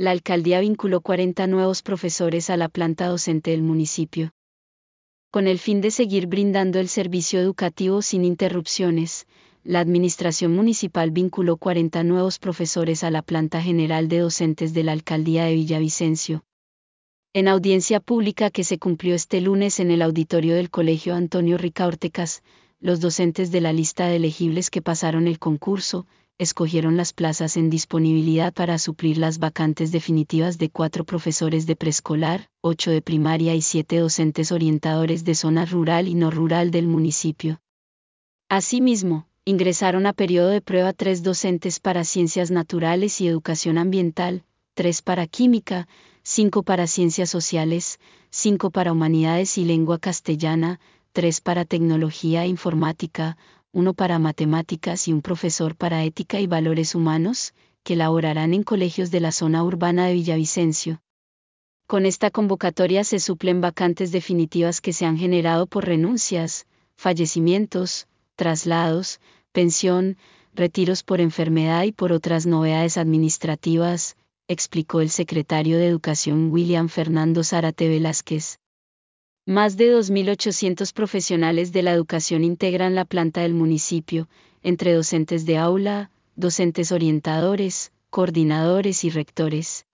La alcaldía vinculó 40 nuevos profesores a la planta docente del municipio. Con el fin de seguir brindando el servicio educativo sin interrupciones, la administración municipal vinculó 40 nuevos profesores a la planta general de docentes de la alcaldía de Villavicencio. En audiencia pública que se cumplió este lunes en el auditorio del Colegio Antonio Ricaurtecas, los docentes de la lista de elegibles que pasaron el concurso, escogieron las plazas en disponibilidad para suplir las vacantes definitivas de 4 profesores de preescolar, 8 de primaria y 7 docentes orientadores de zona rural y no rural del municipio. Asimismo, ingresaron a periodo de prueba 3 docentes para ciencias naturales y educación ambiental, 3 para química, 5 para ciencias sociales, 5 para humanidades y lengua castellana, 3 para tecnología e informática, 1 para matemáticas y un profesor para ética y valores humanos, que laborarán en colegios de la zona urbana de Villavicencio. Con esta convocatoria se suplen vacantes definitivas que se han generado por renuncias, fallecimientos, traslados, pensión, retiros por enfermedad y por otras novedades administrativas, explicó el secretario de Educación William Fernando Zárate Velázquez. Más de 2.800 profesionales de la educación integran la planta del municipio, entre docentes de aula, docentes orientadores, coordinadores y rectores.